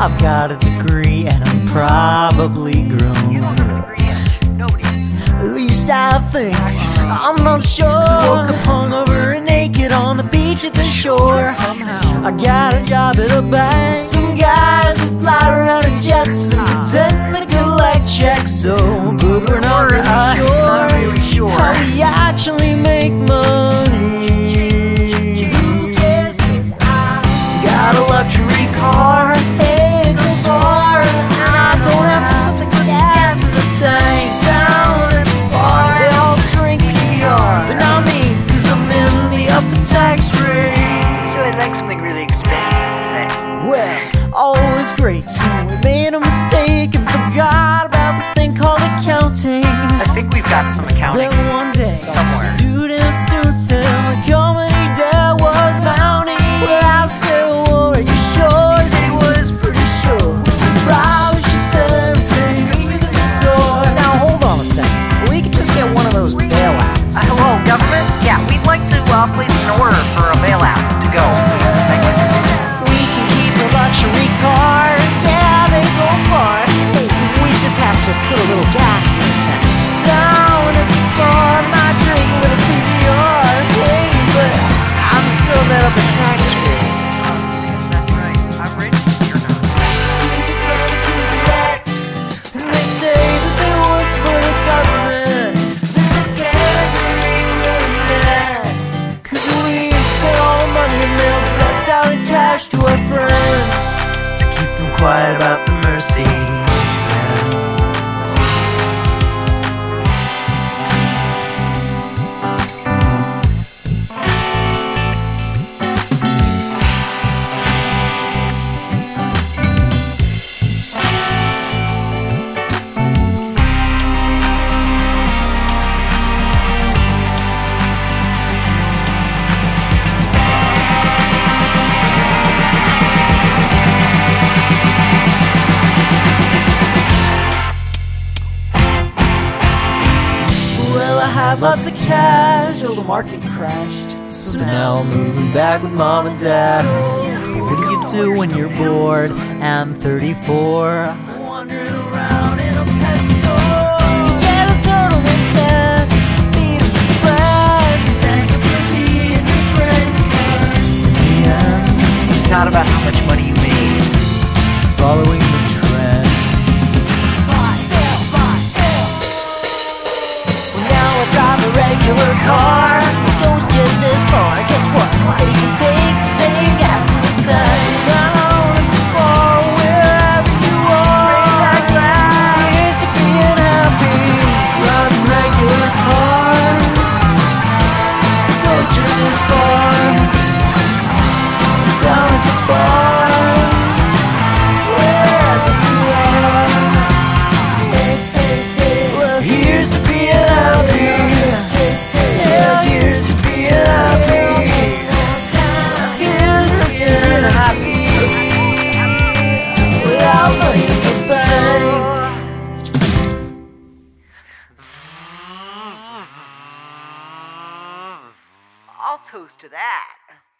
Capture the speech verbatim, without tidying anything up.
I've got a degree and I'm probably grown. You don't have a degree yet. Nobody. At least I think. I'm not sure. So woke up hungover and naked on the beach at the shore. Somehow I got a job at a bank. Some guys who fly around in jets and pretend to collect checks. So, but we're not really sure, not really sure how we actually make money. Who cares? 'Cause I got a luxury car. Hey, go far. I don't have to put the gas in the tank. Down at the bar, they all drink P R, but not me, 'cause I'm in the upper tax rate. So I'd like something really expensive then. Well, always great till we made a mistake and forgot about this thing called accounting. I think we've got some accounting. Then one day, somewhere. this dude in a suit said the company debt was mounting. Well, I said, well, are you sure? He was pretty sure. Probably should tell everything, meet me at the door. Now hold on a second, we could just get one of those bailouts. Uh, hello, government? Yeah, we'd like to uh, place an order for a bailout to go. Thank you. We can keep the luxury cars, yeah, they go far. We just have to put a little gas in the tank. Down at the bar, might drink a little P B R, hey, but I'm still that up a tax rate. That's right. I'm rich. You're not. And they say that they work for the government. They can't really that. 'Cause we spend all the money and mail the rest out in cash to our friends to keep them quiet about the Mercedes. Had lots of cash till the market crashed. So now I'm moving back with mom and dad. What do you do when you're bored and thirty-four? Wandering around in a pet store. You get a turtle and ten, feed him some bread. Thank him for being your friend. In the end, It's not about how much money you made. following the trend. Drive a regular car, it goes just as far. Guess what? It can take the same gas in the tank. Down at the bar, wherever you are. Here's to being happy. Run regular cars, go just as far. Down at the bar, wherever you are. Hey, hey, hey. Well, here's to being happy. Yeah, here's to being happy. Here's to being happy. Without money in the bank. I'll toast to that.